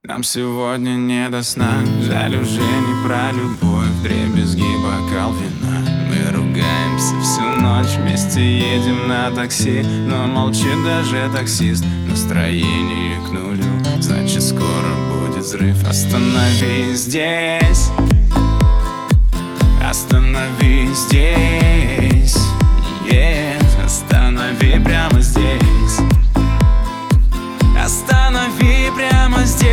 Нам сегодня не до сна. Жаль, уже не про любовь. Вдребезги бокал вина. Мы ругаемся всю ночь, вместе едем на такси. Но молчит даже таксист. Настроение к нулю, значит скоро будет взрыв. Остановись здесь, остановись здесь, останови прямо здесь, останови прямо здесь.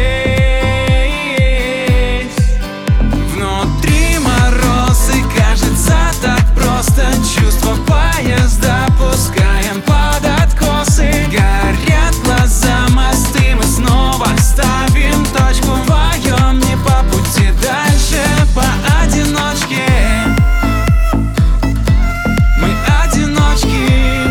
Внутри мороз и кажется так просто. Чувство поезда пускаем под откосы. Горят глаза, мосты, мы снова ставим точку. Вдвоем не по пути, дальше поодиночке. Мы одиночки.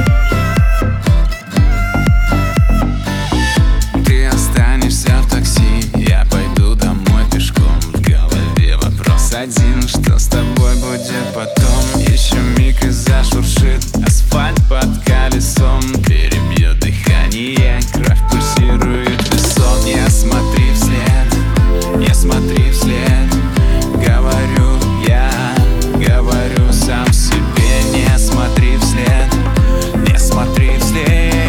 Ты останешься в такси, я пойду домой пешком. В голове вопрос один: что с тобой будет потом? Еще миг и зашуршит асфальт под колесом. Перебьет дыхание, кровь пульсирует в висок. Я смотри вслед, я смотри вслед. Говорю сам себе: не смотри вслед, не смотри вслед.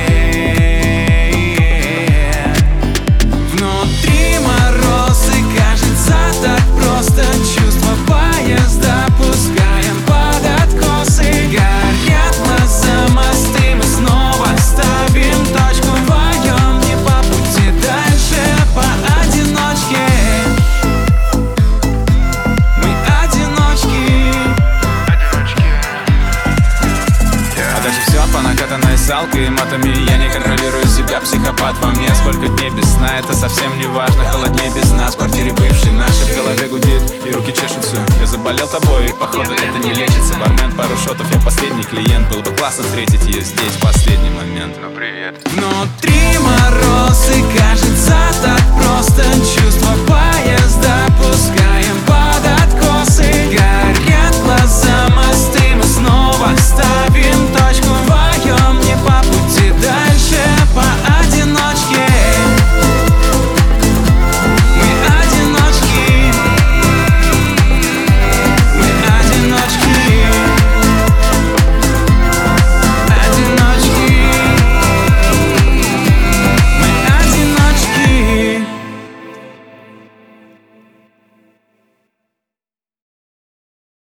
Внутри мороз и кажется так просто. Чувство поезда пускаем под откосы. Горят глаза, мосты, мы снова ставим точку. Вдвоем не по пути, дальше поодиночке. Мы одиночки. А дальше все по накатанной салкой и матами. Я не контролирую себя, психопат во мне. Сколько дней без сна, это совсем не важно. Холоднее без нас, в квартире бывшей нашей. В голове гудит и руки чешутся. Я заболел тобой, и походу это не лечится. Бармен, пару шотов, я последний клиент. Было бы классно встретить ее здесь в последний момент. Ну привет. Внутри мороз и кажется